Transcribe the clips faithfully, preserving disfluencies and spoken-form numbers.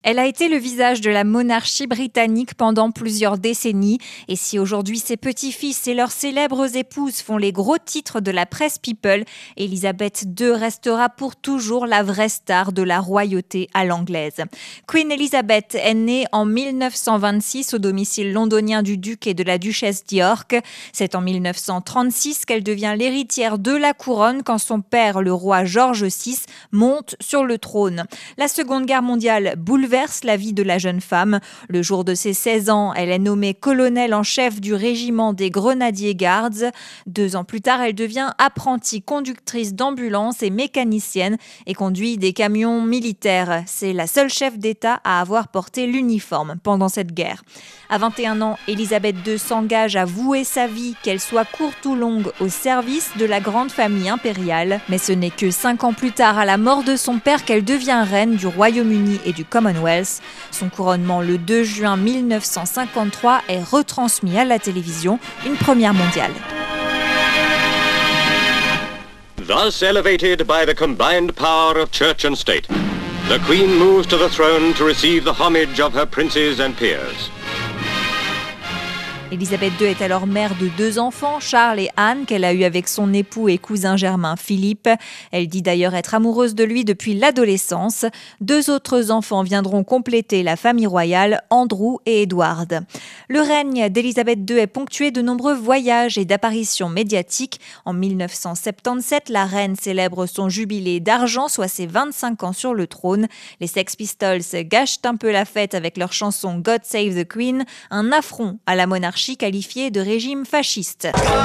Elle a été le visage de la monarchie britannique pendant plusieurs décennies. Et si aujourd'hui ses petits-fils et leurs célèbres épouses font les gros titres de la presse people, Elisabeth deux restera pour toujours la vraie star de la royauté à l'anglaise. Queen Elizabeth est née en mille neuf cent vingt-six au domicile londonien du duc et de la duchesse d'York. C'est en mille neuf cent trente-six qu'elle devient l'héritière de la couronne quand son père, le roi George six, monte sur le trône. La Seconde Guerre mondiale bouleverse la vie de la jeune femme. Le jour de ses seize ans, elle est nommée colonel en chef du régiment des Grenadier Guards. Deux ans plus tard, elle devient apprentie conductrice d'ambulance et mécanicienne et conduit des camions militaires. C'est la seule chef d'État à avoir porté l'uniforme pendant cette guerre. À vingt et un ans, Elisabeth deux s'engage à vouer sa vie, qu'elle soit courte ou longue, au service de la grande famille impériale. Mais ce n'est que cinq ans plus tard, à la mort de son père, qu'elle devient reine du Royaume-Uni et du Commonwealth. Son couronnement le deux juin mille neuf cent cinquante-trois est retransmis à la télévision, une première mondiale. Thus elevated by the combined power of church and state, the Queen moves to the throne to receive the homage of her princes and peers. Elisabeth deux est alors mère de deux enfants, Charles et Anne, qu'elle a eus avec son époux et cousin germain Philippe. Elle dit d'ailleurs être amoureuse de lui depuis l'adolescence. Deux autres enfants viendront compléter la famille royale, Andrew et Edward. Le règne d'Elisabeth deux est ponctué de nombreux voyages et d'apparitions médiatiques. En mille neuf cent soixante-dix-sept, la reine célèbre son jubilé d'argent, soit ses vingt-cinq ans sur le trône. Les Sex Pistols gâchent un peu la fête avec leur chanson God Save the Queen, un affront à la monarchie qualifié de régime fasciste.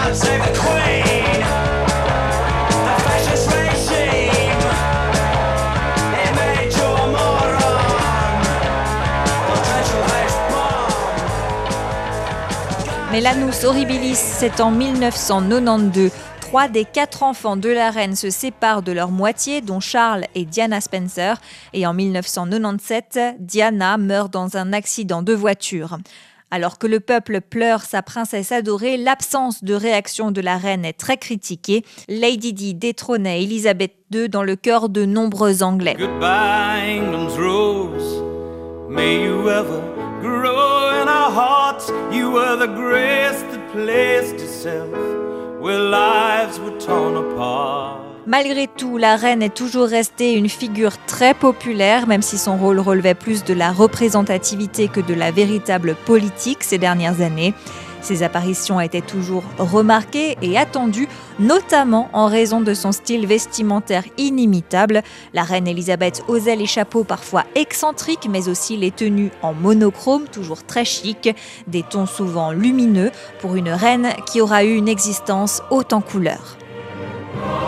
Mais l'annus horribilis, c'est en mille neuf cent quatre-vingt-douze. Trois des quatre enfants de la reine se séparent de leur moitié, dont Charles et Diana Spencer. Et en mille neuf cent quatre-vingt-dix-sept, Diana meurt dans un accident de voiture. Alors que le peuple pleure sa princesse adorée, l'absence de réaction de la reine est très critiquée. Lady Di détrônait Elisabeth deux dans le cœur de nombreux Anglais. Goodbye, England's rose. May you ever grow in our hearts. You were the grace that placed itself where lives were torn apart. Malgré tout, la reine est toujours restée une figure très populaire, même si son rôle relevait plus de la représentativité que de la véritable politique ces dernières années. Ses apparitions étaient toujours remarquées et attendues, notamment en raison de son style vestimentaire inimitable. La reine Elisabeth osait les chapeaux parfois excentriques, mais aussi les tenues en monochrome, toujours très chic, des tons souvent lumineux, pour une reine qui aura eu une existence haute en couleurs.